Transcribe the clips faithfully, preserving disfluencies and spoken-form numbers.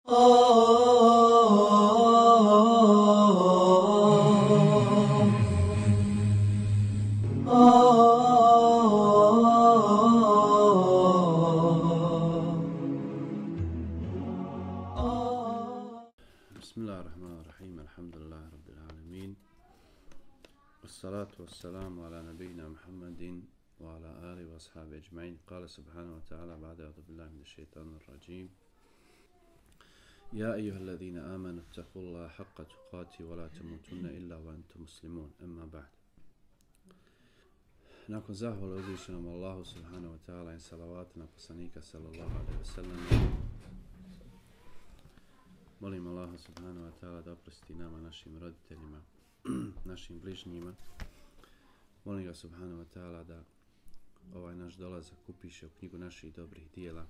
Bismillahirrahmanirrahim. Alhamdulillahi rabbil alamin. Wassalatu wassalamu ala nabiyyina Muhammadin wa ala alihi wa ashabihi ajma'in. Qala subhanahu wa ta'ala ba'da a'udhu billahi minash shaitanir rajim. Ya ayyuhalladhina amanu ittaqullaha haqqa tuqatih wa la tamutunna illa wa antum muslimun. Amma ba'd. Nakon zahvala uzvišenom Allahu subhanahu wa ta'ala i salavata na poslanika sallallahu alaihi wa sallam, molim Allaha subhanahu wa ta'ala da oprosti nama, našim roditeljima, našim bližnjima. Molim ga subhanahu wa ta'ala da ovaj naš dolazak upiše u knjigu naših dobrih dijela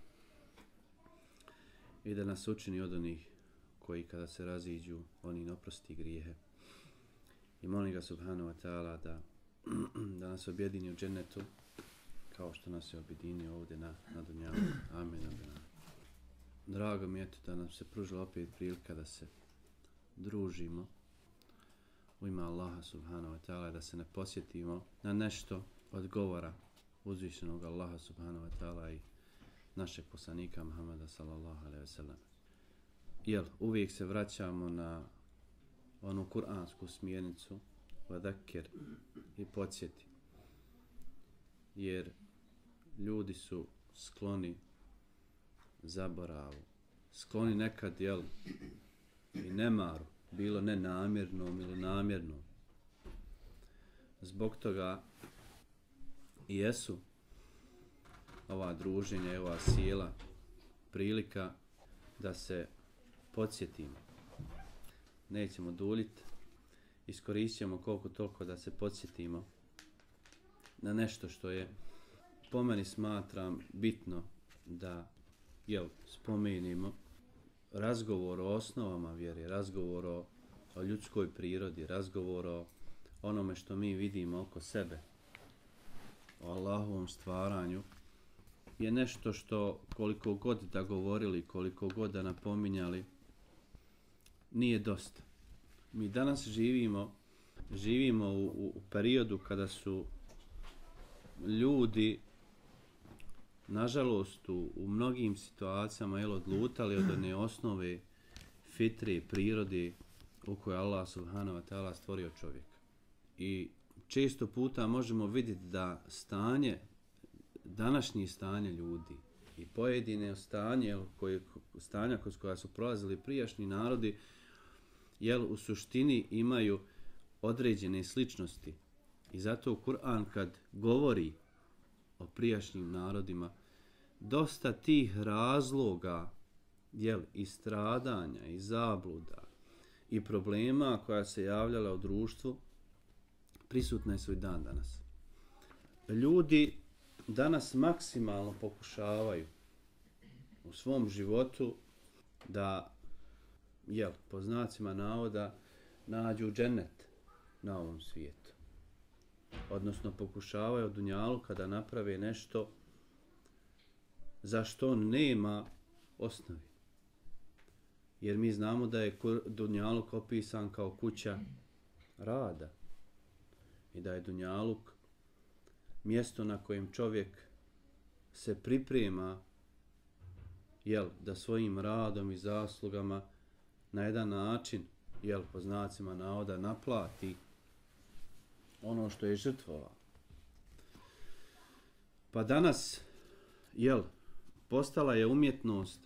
i da nas učini od onih koji kada se raziđu, oni ne oprosti grijehe. I molim ga subhanahu wa ta'ala da, da nas objedini u džennetu kao što nas je objedinio ovdje na, na dunjalu. Amin. Amin. Drago mi je eto da nam se pružila opet prilika da se družimo u ime Allaha subhanahu wa ta'ala, da se ne posjetimo na nešto od govora uzvišenog Allaha subhanahu wa ta'ala i našeg poslanika Muhammeda sallallahu alaihi wa sallam. Jel, uvijek se vraćamo na onu kuransku smjernicu vadakir i podsjeti, jer ljudi su skloni zaboravu, skloni nekad, jel, i nemaru, bilo nenamjernom ili namjernom. Zbog toga i jesu ova druženja i ova sjela prilika da se podsjetimo. Nećemo duljiti, iskoristit ćemo koliko toliko da se podsjetimo na nešto što je, po meni smatram, bitno da jel, spomenimo. Razgovor o osnovama vjere, razgovor o, o ljudskoj prirodi, razgovor o onome što mi vidimo oko sebe, o Allahovom stvaranju, je nešto što koliko god da govorili, koliko god da napominjali, nije dosta. Mi danas živimo, živimo u, u, u periodu kada su ljudi, nažalost, u, u mnogim situacijama jel, odlutali od one osnove fitre, prirode u kojoj Allah subhanahu wa ta'ala stvorio čovjeka. I često puta možemo vidjeti da stanje, današnje stanje ljudi i pojedine stanje, koje, stanja kroz koja su prolazili prijašnji narodi, jel, u suštini imaju određene sličnosti. I zato Kur'an kad govori o prijašnjim narodima, dosta tih razloga, jel, i stradanja, i zabluda, i problema koja se javljala u društvu, prisutna su i dan danas. Ljudi danas maksimalno pokušavaju u svom životu da, jel, po znacima navoda, nađu džennet na ovom svijetu. Odnosno pokušavaju dunjalu kada naprave nešto za što on nema osnovi. Jer mi znamo da je dunjaluk opisan kao kuća rada i da je dunjaluk mjesto na kojem čovjek se priprema, jel, da svojim radom i zaslugama na jedan način, jel, po znacima navoda, naplati ono što je žrtvovao. Pa danas, jel, postala je umjetnost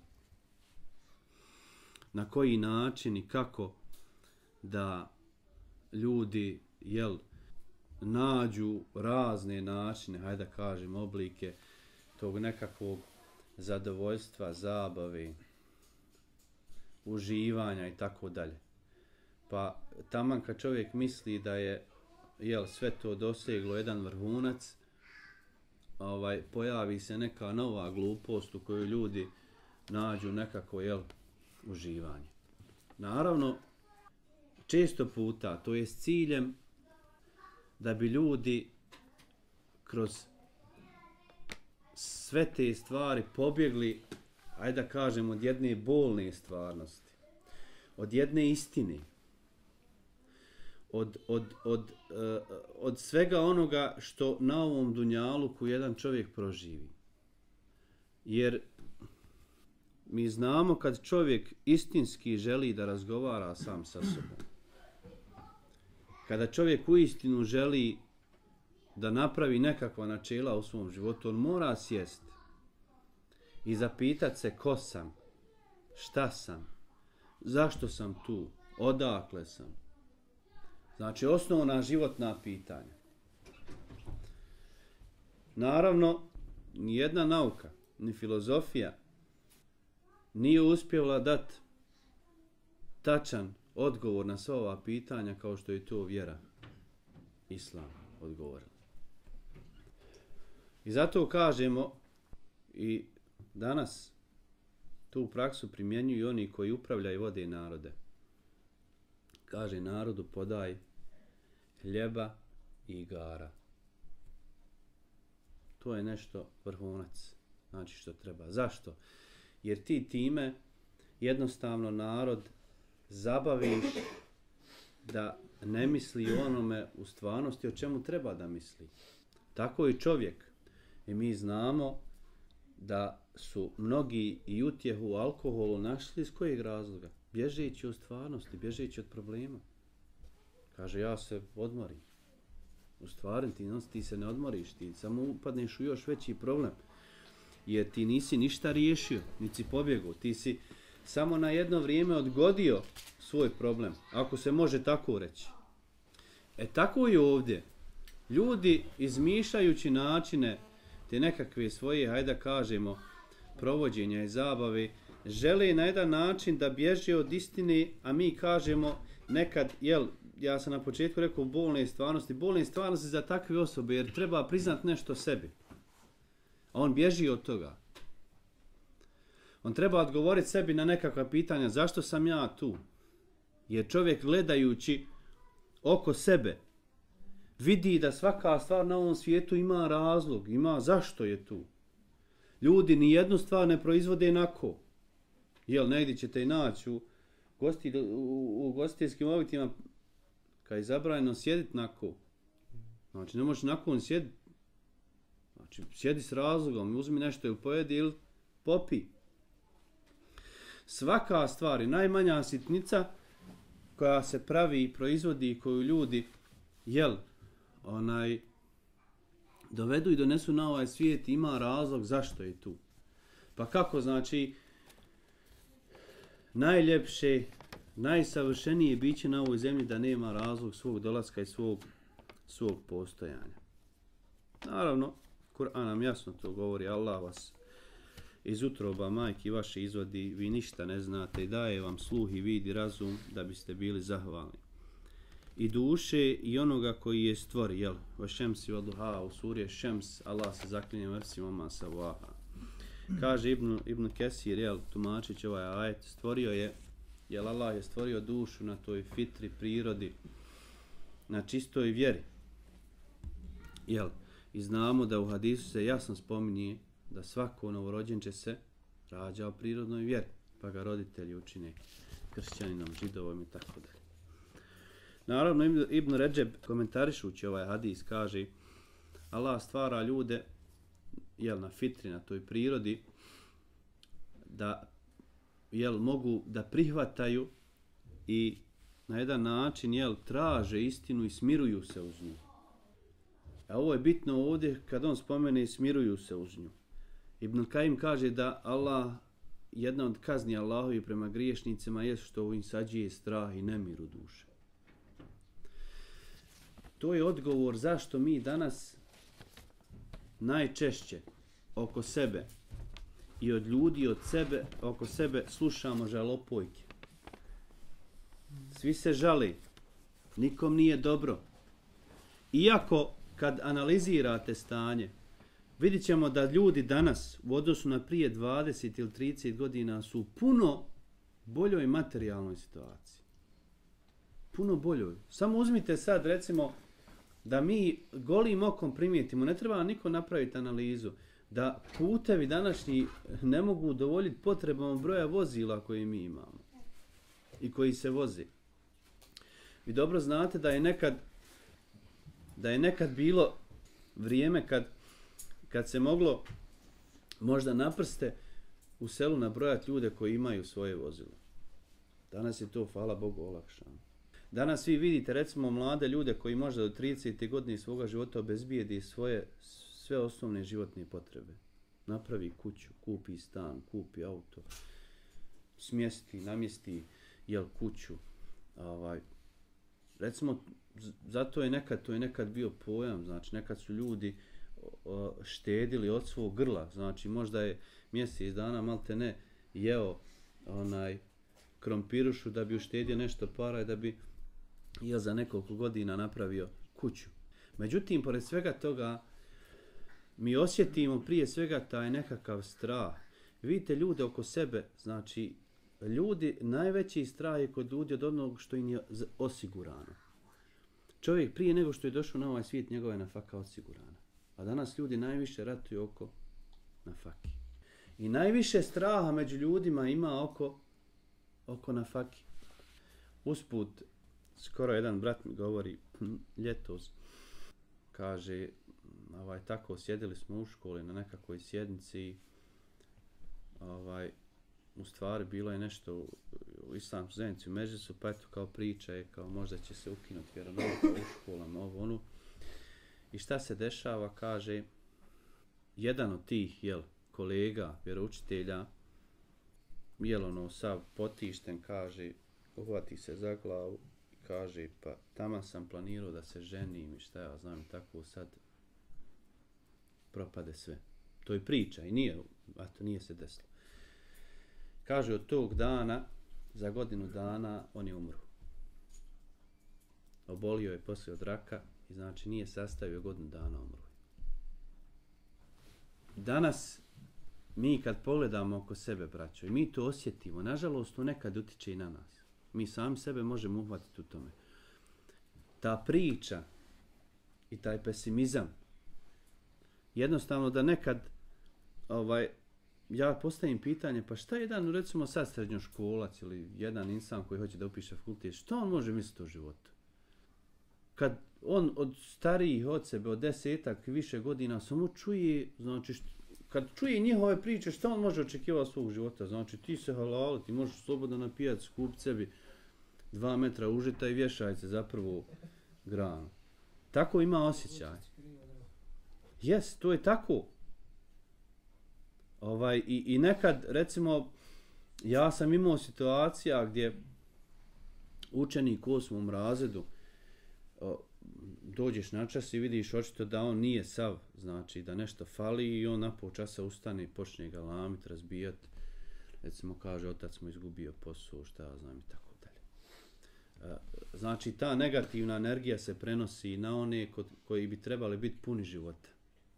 na koji način i kako da ljudi, jel, nađu razne načine, hajde da kažem, oblike tog nekakvog zadovoljstva, zabave, uživanja i tako dalje. Pa taman kad čovjek misli da je, jel, sve to doseglo jedan vrhunac, ovaj, pojavi se neka nova glupost u kojoj ljudi nađu nekako, jel, uživanje. Naravno, često puta to je s ciljem da bi ljudi kroz sve te stvari pobjegli ajde da kažem, od jedne bolne stvarnosti, od jedne istine, od, od, od, uh, od svega onoga što na ovom dunjaluku jedan čovjek proživi. Jer mi znamo kad čovjek istinski želi da razgovara sam sa sobom, kada čovjek uistinu želi da napravi nekakva načela u svom životu, on mora sjesti i zapitati se ko sam, šta sam, zašto sam tu, odakle sam. Znači osnovna životna pitanja. Naravno, ni jedna nauka, ni filozofija nije uspjela dati tačan odgovor na sva ova pitanja kao što je to vjera Islam odgovorila. I zato kažemo i danas tu praksu primjenjuju oni koji upravljaju i vode narode. Kaže narodu podaj hljeba i igara. To je nešto vrhunac. Znači što treba. Zašto? Jer ti time jednostavno narod zabaviš da ne misli o onome u stvarnosti o čemu treba da misli. Tako i čovjek. I mi znamo da su mnogi i utjehu u alkoholu našli iz kojeg razloga? Bježeći od stvarnosti, bježeći od problema. Kaže, ja se odmorim. U stvari ti, ti se ne odmoriš, ti samo upadneš u još veći problem. Jer ti nisi ništa riješio, niti si pobjegao. Ti si samo na jedno vrijeme odgodio svoj problem, ako se može tako reći. E tako i ovdje. Ljudi izmišljajući načine te nekakve svoje, hajde da kažemo, provođenja i zabave, žele na jedan način da bježe od istine, a mi kažemo nekad, jel, ja sam na početku rekao bolne stvarnosti, bolne stvarnosti za takve osobe, jer treba priznat nešto sebi. A on bježi od toga. On treba odgovoriti sebi na nekakva pitanja, zašto sam ja tu? Jer čovjek gledajući oko sebe, vidi da svaka stvar na ovom svijetu ima razlog, ima zašto je tu. Ljudi ni jednu stvar ne proizvode onako. Jel, negdje ćete i naći u, gosti, u, u gostiteljskim objektima kad je zabranjeno sjediti nako. Znači, ne možeš nakon sjediti. Znači, sjedi s razlogom, uzmi nešto ili pojedi ili popi. Svaka stvar je najmanja sitnica koja se pravi i proizvodi i koju ljudi, jel, onaj, dovedu i donesu na ovaj svijet, ima razlog zašto je tu. Pa kako, znači, najljepše, najsavršenije biće na ovoj zemlji da nema razlog svog dolaska i svog, svog postojanja. Naravno, Kur'an nam jasno to govori, Allah vas iz utroba majki vaše izvodi, vi ništa ne znate i daje vam sluh i vid i razum da biste bili zahvalni. I duše i onoga koji je stvori, jel? Va šemsi wa duha, u suri Šems, Allah se zaklinje versi mama savaha. Kaže Ibn, Ibn Kesir, jel, tumačić ovaj ajet, stvorio je, jel, Allah je stvorio dušu na toj fitri, prirodi, na čistoj vjeri. Jel? I znamo da u hadisu se jasno spominje da svako novorođenče se rađa u prirodnoj vjeri, pa ga roditelji učine kršćaninom, židovom i tako dalje. Naravno, Ibn Redžeb, komentarišući ovaj hadis, kaže Allah stvara ljude, jel, na fitri, na toj prirodi, da, jel, mogu da prihvataju i na jedan način, jel, traže istinu i smiruju se uz nju. A ovo je bitno ovdje kad on spomene smiruju se uz nju. Ibn Kajim kaže da Allah, jedna od kazni Allahovi prema griješnicima je što im sađije strah i nemir u duše. To je odgovor zašto mi danas najčešće oko sebe i od ljudi od sebe, oko sebe slušamo žalopojke. Svi se žali, nikom nije dobro. Iako kad analizirate stanje, vidjet ćemo da ljudi danas u odnosu na prije dvadeset ili trideset godina su u puno boljoj materijalnoj situaciji. Puno boljoj. Samo uzmite sad, recimo, da mi golim okom primijetimo, ne treba niko napraviti analizu, da putevi današnji ne mogu udovoljiti potrebama broja vozila koje mi imamo i koji se vozi. Vi dobro znate da je nekad da je nekad bilo vrijeme kad, kad se moglo možda na prste u selu nabrojati ljude koji imaju svoje vozilo. Danas je to, hvala Bogu, olakšano. Danas vi vidite, recimo, mlade ljude koji možda do tridesete godine svoga života obezbijedi svoje sve osnovne životne potrebe. Napravi kuću, kupi stan, kupi auto, smjesti, namjesti jel, kuću. Ovaj, recimo, zato je nekad, to je nekad bio pojam, znači nekad su ljudi o, štedili od svog grla, znači možda je mjesec dana malte ne jeo onaj krompirušu da bi uštedio nešto para i da bi jel, za nekoliko godina napravio kuću. Međutim, pored svega toga, mi osjetimo prije svega taj nekakav strah. Vidite ljude oko sebe, znači ljudi, najveći strah je kod ljudi od onog što im je osigurano. Čovjek prije nego što je došao na ovaj svijet, njegova je nafaka osigurana. A danas ljudi najviše ratuju oko nafaki. I najviše straha među ljudima ima oko, oko nafaki. Usput, skoro jedan brat mi govori, ljetos, kaže, ovaj, tako, sjedili smo u školi na nekakvoj sjednici, ovaj, u stvari bilo je nešto u, u islamskoj zajednici u Međlisu, pa eto kao priča je, kao možda će se ukinuti vjeronauka u školama, ovo ono. I šta se dešava, kaže, jedan od tih, jel, kolega, vjeroučitelja, jel, ono, sav potišten, kaže, uhvati se za glavu, kaže, pa tamo sam planirao da se ženim i šta ja znam, tako sad propade sve. To je priča i nije, a to nije se desilo. Kaže, od tog dana, za godinu dana, on je umro. Obolio je poslije od raka i znači nije sastavio godinu dana, umro. Danas, mi kad pogledamo oko sebe, braćo, i mi to osjetimo, nažalost, to nekad utiče i na nas. Mi sami sebe možemo uhvatiti u tome. Ta priča i taj pesimizam, jednostavno da nekad ovaj, ja postavim pitanje, pa šta je jedan, recimo sad srednjoškolac ili jedan insan koji hoće da upiše fakultet, što on može misliti o životu? Kad on od starijih od sebe, od desetak više godina, samo čuje, znači, što, kad čuje njihove priče, šta on može očekivati svog života? Znači, ti se halali, ti možeš slobodno na pijac kupiti sebi dva metra užita i vješaj se za prvu granu. Tako ima osjećaj. Jes, to je tako. Ovaj, i, i nekad, recimo, ja sam imao situacija gdje učenik u osmom razredu o, dođeš na čas i vidiš očito da on nije sav, znači da nešto fali i on na pol časa ustane i počne ga lamiti, razbijati. Recimo kaže, otac mu izgubio posao, šta ja znam i tako dalje. Znači ta negativna energija se prenosi na one kod, koji bi trebali biti puni života.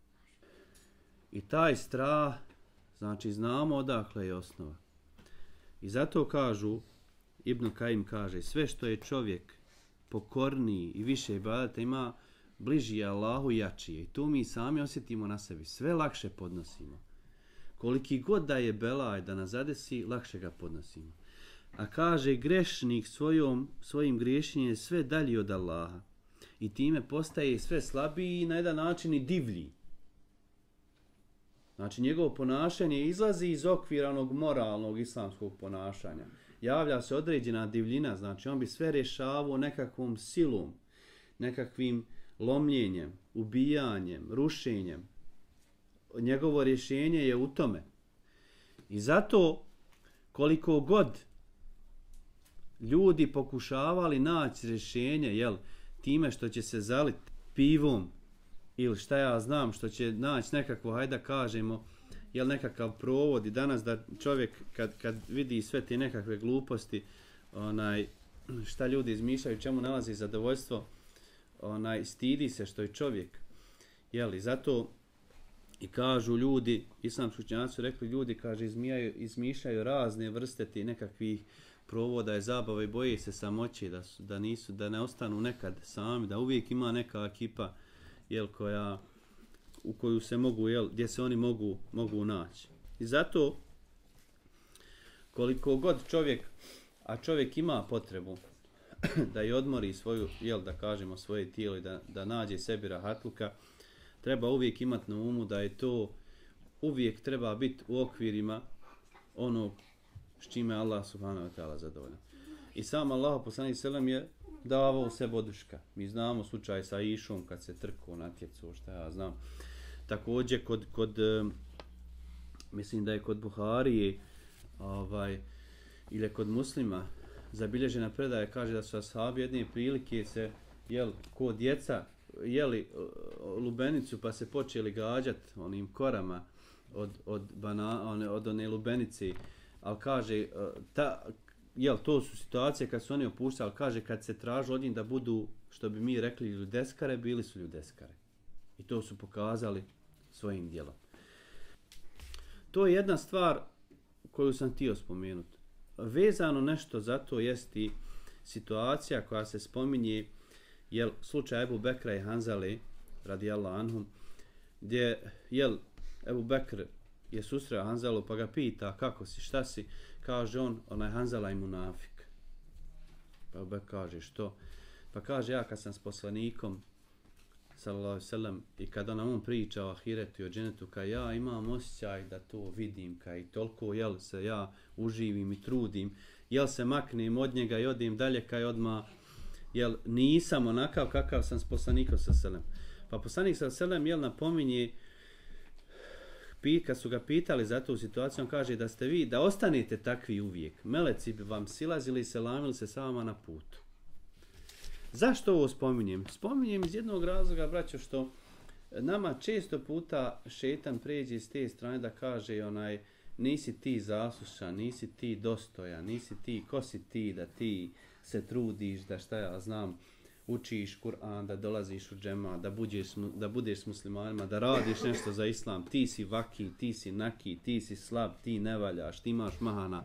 I taj strah, znači znamo odakle je osnova. I zato kažu, Ibn Kajim kaže, sve što je čovjek pokorniji i više ibadeta ima, bliži je Allahu, jači je. I tu mi sami osjetimo na sebi, sve lakše podnosimo. Koliki god da je belaj da nas zadesi, lakše ga podnosimo. A kaže, grešnik svojom, svojim griješenjem je sve dalji od Allaha. I time postaje sve slabiji i na jedan način i divlji. Znači, njegovo ponašanje izlazi iz okvira onog moralnog islamskog ponašanja. Javlja se određena divljina, znači on bi sve rješavao nekakvom silom, nekakvim lomljenjem, ubijanjem, rušenjem. Njegovo rješenje je u tome. I zato, koliko god ljudi pokušavali naći rješenje, jel, time što će se zaliti pivom, ili šta ja znam, što će naći nekakvo, hajde da kažemo, jel nekakav provod i danas da čovjek kad, kad vidi sve te nekakve gluposti, onaj, šta ljudi izmišljaju, čemu nalazi zadovoljstvo, onaj, stidi se što je čovjek. Jel, i zato i kažu ljudi, islamski učenjaci su rekli, ljudi, kaže, izmijaju, izmišljaju razne vrste ti nekakvih provoda i zabava i boje se samoće, da, su, da, nisu, da ne ostanu nekad sami, da uvijek ima neka ekipa, jel, koja, u koju se mogu, jel, gdje se oni mogu, mogu naći. I zato, koliko god čovjek, a čovjek ima potrebu da i odmori svoju, jel, da kažemo, svoje tijelo i da, da nađe sebi rahatluka, treba uvijek imati na umu da je to, uvijek treba biti u okvirima onog s čime Allah subhanahu wa ta'ala zadovoljan. I sam Allah poslanik selam je davao se boduška. Mi znamo slučaj sa Išom kad se trku, natjecu, šta ja znam. Također kod, kod mislim da je kod Buharije ovaj, ili kod Muslima zabilježena predaja, kaže da su ashabi jedne prilike se, jel, ko djeca, jeli lubenicu pa se počeli gađati onim korama od, od, bana, one, od one lubenice, ali kaže, ta, jel, to su situacije kad su oni opuštali, ali kaže kad se traži od njih da budu, što bi mi rekli, ljudeskare, bili su ljudeskare. I to su pokazali svojim djelom. To je jedna stvar koju sam htio spomenuti. Vezano nešto za to jest i situacija koja se spominje, jel, slučaj Ebu Bekra i Hanzale, radijallahu anhum, gdje, jel, Ebu Bekr je susreo Hanzalu pa ga pita kako si, šta si, kaže on, onaj Hanzala i munafik. Pa Ebu Bekr kaže što? Pa kaže, ja kad sam s poslanikom, sallallahu alejhi ve sellem, i kad ona on priča o ahiretu i o dženetu, kad ja imam osjećaj da to vidim, kad i toliko, jel, se ja uživim i trudim, jel, se maknem od njega i odim dalje, kad odmah, jel, nisam onakav kakav sam s poslanikom sallallahu alejhi ve sellem. Pa poslanik sallallahu alejhi ve sellem, jel, napominje, kad su ga pitali za tu situaciju, on kaže da ste vi, da ostanete takvi uvijek. Meleci bi vam silazili i selamili se sa vama na putu. Zašto ovo spominjem? Spominjem iz jednog razloga, braćo, što nama često puta šetan pređe s te strane da kaže onaj, nisi ti zaslušan, nisi ti dostojan, nisi ti, ko si ti da ti se trudiš, da šta ja znam, učiš Kur'an, da dolaziš u džema, da budeš, da budeš s muslimanima, da radiš nešto za islam, ti si vaki, ti si naki, ti si slab, ti ne valjaš, ti imaš mahana.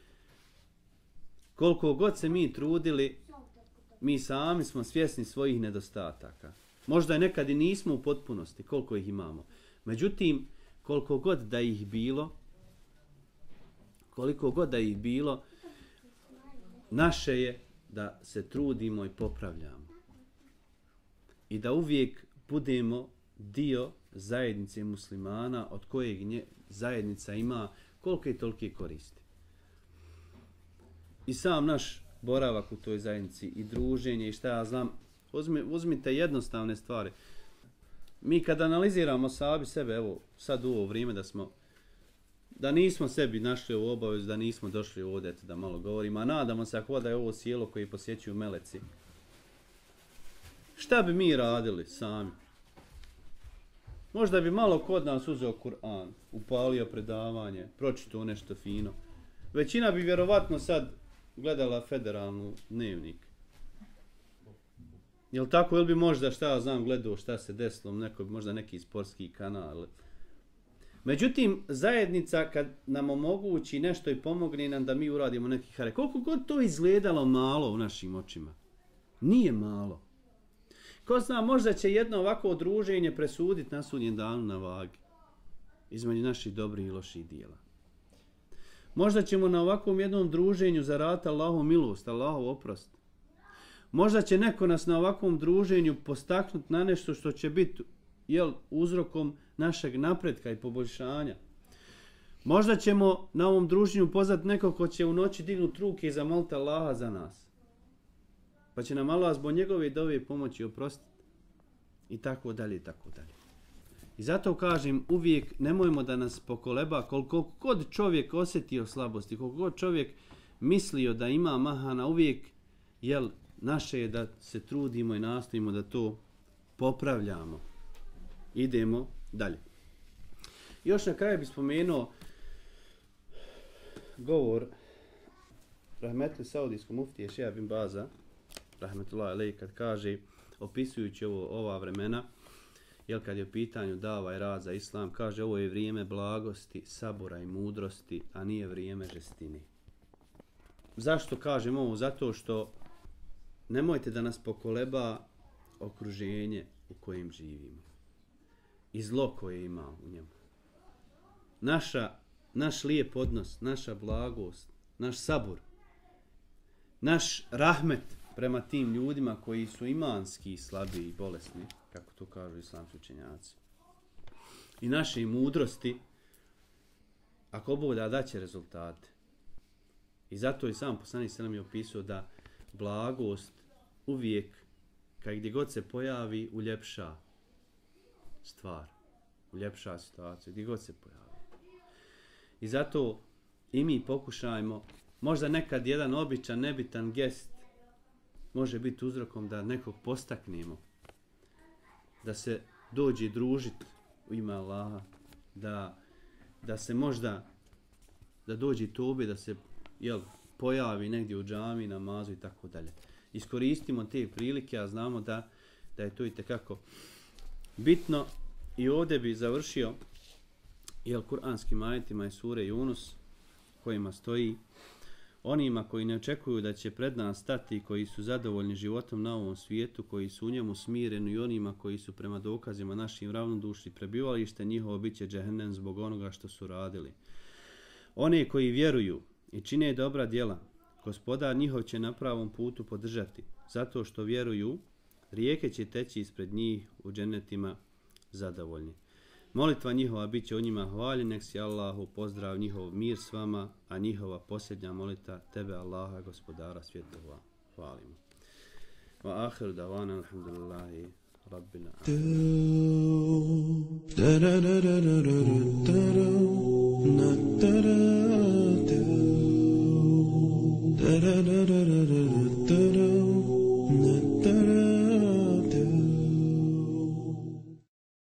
Koliko god se mi trudili, mi sami smo svjesni svojih nedostataka. Možda nekad i nismo u potpunosti, koliko ih imamo. Međutim, koliko god da ih bilo, koliko god da ih bilo, naše je da se trudimo i popravljamo. I da uvijek budemo dio zajednice muslimana od kojeg nje, zajednica ima koliko i tolike koristi. I sam naš boravak u toj zajednici i druženje i šta ja znam, uzmi, uzmite jednostavne stvari. Mi kad analiziramo sami sebe, evo sad u ovo vrijeme da smo, da nismo sebi našli u obavezu, da nismo došli ovdje da malo govorimo, a nadamo se ako da je ovo sjelo koje posjećuju meleci. Šta bi mi radili sami? Možda bi malo kod nas uzeo Kur'an, upalio predavanje, pročitao nešto fino. Većina bi vjerovatno sad gledala federalnu dnevnik. Jel tako, ili bi možda, šta ja znam, gledao šta se desilo, neko, možda neki sportski kanal. Međutim, zajednica kad nam omogući nešto i pomogne nam da mi uradimo neki hare, koliko god to izgledalo malo u našim očima, nije malo. Ko zna, možda će jedno ovako druženje presuditi na sudnjem danu na vagi između naših dobrih i loših dijela. Možda ćemo na ovakvom jednom druženju zaraditi Allahovu milost, Allahov oprost. Možda će neko nas na ovakvom druženju postaknuti na nešto što će biti, jel, uzrokom našeg napretka i poboljšanja. Možda ćemo na ovom druženju pozvati nekog ko će u noći dignuti ruke i zamoliti Allaha za nas. Pa će nam Allah zbog njegove dove pomoći oprostiti. I tako dalje, i tako dalje. I zato kažem, uvijek nemojmo da nas pokoleba koliko god čovjek osjetio slabosti, koliko god čovjek mislio da ima mahana, uvijek, jel, naše je da se trudimo i nastojimo da to popravljamo. Idemo dalje. Još na kraju bih spomenuo govor rahmetli saudijskog muftije Šeha bin Baza, rahmetullahi alejhi, kad kaže, opisujući ovo, ova vremena, jel, kad je u pitanju dava i rad za islam, kaže, ovo je vrijeme blagosti, sabora i mudrosti, a nije vrijeme žestine. Zašto kažem ovo? Zato što nemojte da nas pokoleba okruženje u kojem živimo. i zlo koje ima u njemu. Naša, naš lijep odnos, naša blagost, naš sabur, naš rahmet prema tim ljudima koji su imanski slabiji i bolesni, kako to kažu islamski učenjaci, i naše mudrosti, ako Bog da, daće rezultate. I zato i sam poslanik selam je opisao da blagost uvijek, kad gdje god se pojavi, uljepša stvar, uljepša situaciju, gdje god se pojavi. I zato i mi pokušajmo, možda nekad jedan običan, nebitan gest može biti uzrokom da nekog postaknemo, da se dođe družiti u ime Allaha, da, da se možda, da dođe tobe, da se jel, pojavi negdje u džami, namazu i tako dalje. Iskoristimo te prilike, a znamo da, da je to itekako bitno. I ovdje bi završio jel, kuranskim ajetima iz sure Yunus, kojima stoji: onima koji ne očekuju da će pred nas stati i koji su zadovoljni životom na ovom svijetu, koji su u njemu smireni, i onima koji su prema dokazima našim ravnodušni prebivalište, njihovo bit će džehennem zbog onoga što su radili. One koji vjeruju i čine dobra djela, Gospodar njihov će na pravom putu podržati, zato što vjeruju, rijeke će teći ispred njih u džennetima zadovoljni. Molitva njihova bit će o njima hvaljen, nek si Allahu pozdrav, njihov mir s vama, a njihova posljednja molita tebe Allaha, Gospodara svjetova. Hvalimo. Wa ahiru davana alhamdulillahi rabbil alamin.